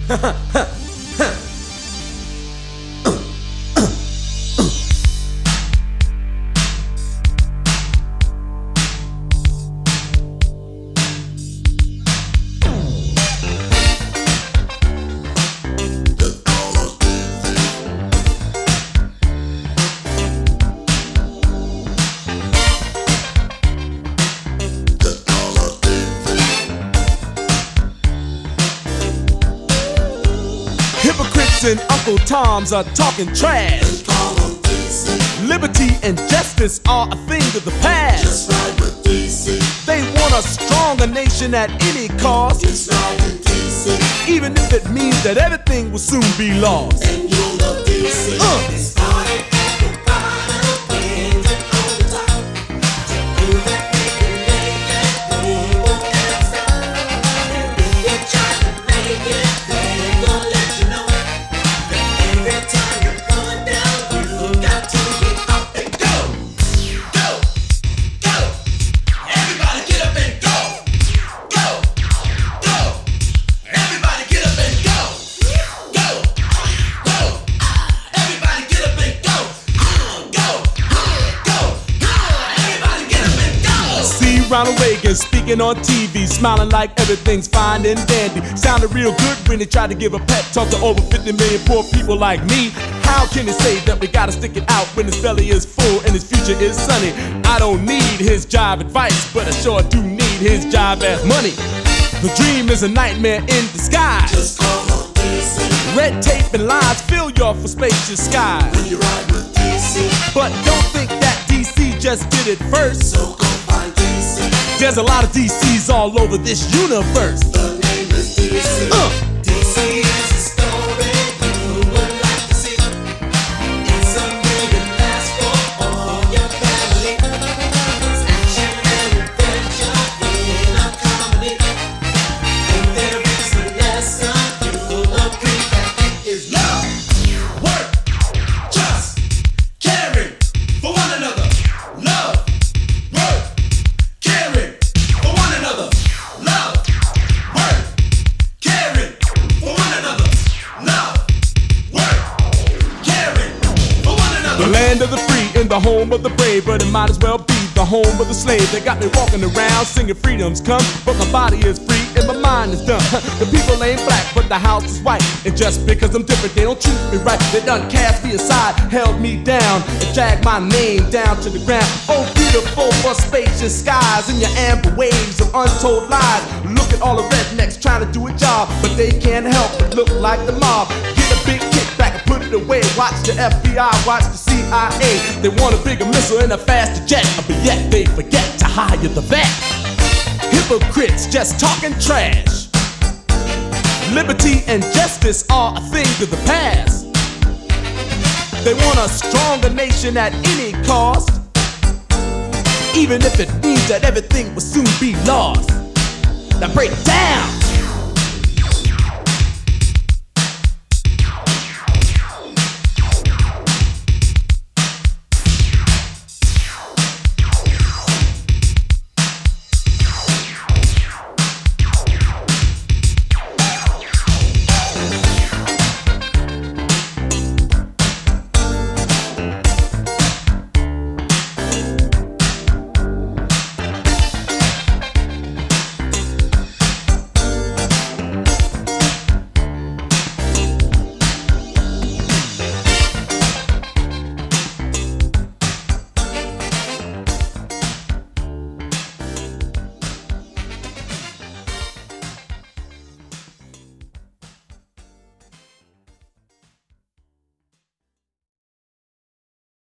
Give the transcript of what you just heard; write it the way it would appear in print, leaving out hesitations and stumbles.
Hypocrites and Uncle Toms are talking trash. Liberty and justice are a thing of the past. Just ride with DC. They want a stronger nation at any cost, Just ride with DC. even if it means that everything will soon be lost. And you'll love DC. It started at the bottom, ended on the top. To prove that they can make it, they won't ever stop. And if you try to make it, they gon' let you know that every time you're going down, you got to get up and go. Go, go. Everybody get up and go. Go, go. Everybody get up and go. Go, go. Everybody get up and go. Go, go. Everybody get up and go. See Ronald Reagan speaking on TV, smiling like everything's fine and dandy. Sounded real good when he tried to give a pep talk to over 50 million poor people like me. How can he say that we gotta stick it out when his belly is full and his future is sunny? I don't need his job advice, but I sure do need his job as money. The dream is a nightmare in disguise. Just call on DC. Red tape and lines fill your for spacious skies. When you ride with DC, But don't think that DC just did it first. so go find DC. There's a lot of DCs all over this universe. The name is DC. DC is a story you would like to see. It's something that lasts for all your family. It's action and adventure in a comedy. If there is a lesson, you'll agree that it is love, work, just caring for one another. Love, work, caring for one another. Love, work, caring for one another. Love, work, caring for one another. The land of the free and the home of the brave, but it might as well be the home of the slave. They got me walking around singing freedom's come, but my body is free and my mind is dumb. The people ain't black, but the house is white, and just because I'm different, they don't treat me right. They done cast me aside, held me down, and dragged my name down to the ground. Oh, beautiful for spacious skies and your amber waves of untold lies. Look at all the rednecks trying to do a job, but they can't help but look like the mob. Get a big kickback and put it away. Watch the FBI, watch the CIA. They want a bigger missile and a faster jet, but yet they forget to hire the vet. Hypocrites just talking trash. Liberty and justice are a thing of the past. They want a stronger nation at any cost, even if it means that everything will soon be lost. Now break down.